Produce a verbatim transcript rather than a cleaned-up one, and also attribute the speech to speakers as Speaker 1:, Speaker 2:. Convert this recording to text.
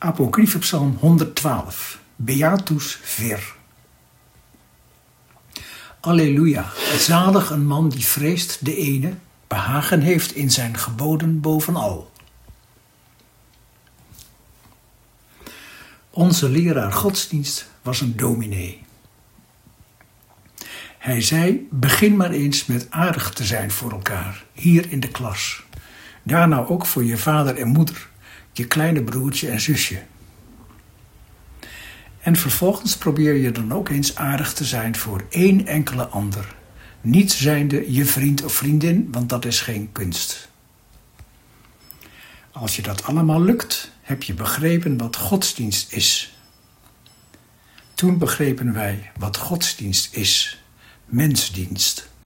Speaker 1: Apocryphe Psalm honderdtwaalf. Beatus vir. Alleluia, zalig een man die vreest de ene, behagen heeft in zijn geboden bovenal. Onze leraar godsdienst was een dominee. Hij zei, begin maar eens met aardig te zijn voor elkaar, hier in de klas. Daarna ook voor je vader en moeder, je kleine broertje en zusje. En vervolgens probeer je dan ook eens aardig te zijn voor één enkele ander. Niet zijnde je vriend of vriendin, want dat is geen kunst. Als je dat allemaal lukt, heb je begrepen wat godsdienst is. Toen begrepen wij wat godsdienst is. Mensdienst.